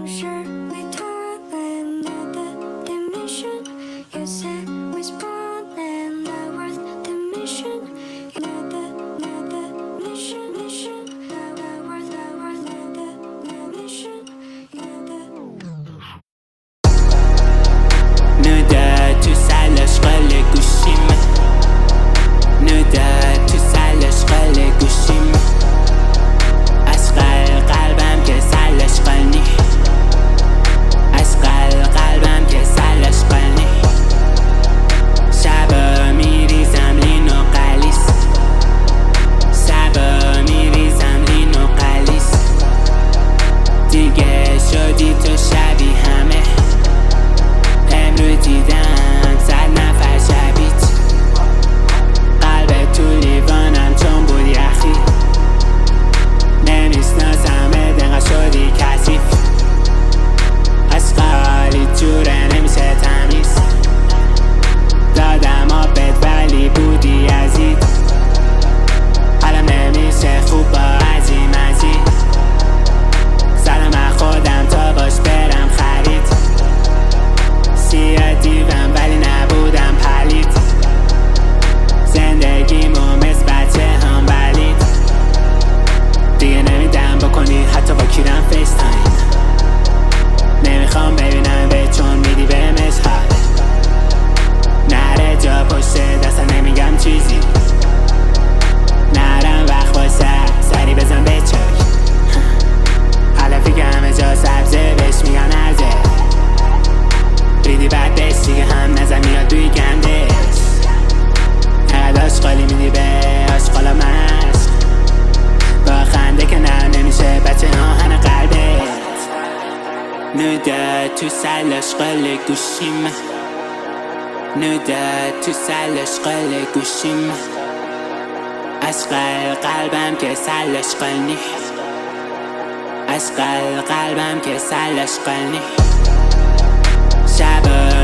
closure. We taught another dimension. You said we spawned and not worth the mission. Another mission. Not worth another mission. نده تو سلش قل گوشیم نده تو سلش قل گوشیم از قلبم که سلش قلنی از قلبم که سلش قلنی شبا میریزم لین و قلیس شبا میریزم لین و قلیس دیگه شدی تو شبی همه امروز دیدم 100 نفر شبیت قلب تو لیوانم چون بود یخی نمیشناسم دقیقا شدی کثیف اشغالی جوره نمیشه تمیز دادم آبت ولی بودی عزیز حالم نمیشه خوب با عزیم سلام خودم تا باش برم خرید سیاه دیوم ولی نبودم پلید زندگیمو مثل بچه هم بلید دیگه نمیدم بکنی حتی با کیرم فیس تایم نمیخوام ببینم به چون میدی به مشهد نره جا پشت دست نمیگم چیزی نرم وقت باشه سری بزن بچک حلفی که همه جا سبزه بهش میگن ارزه ریدی بعد بهش دیگه هم نظر میاد دوی گندش نقد آشقالی میدی به آشقالا مشق با خنده که نمیشه بچه آهن قلبت نده تو سلش قل گوشیم نده تو سلش قل گوشیم از قلبم که سلش قلنی از قلبم که سلش قلنی شبا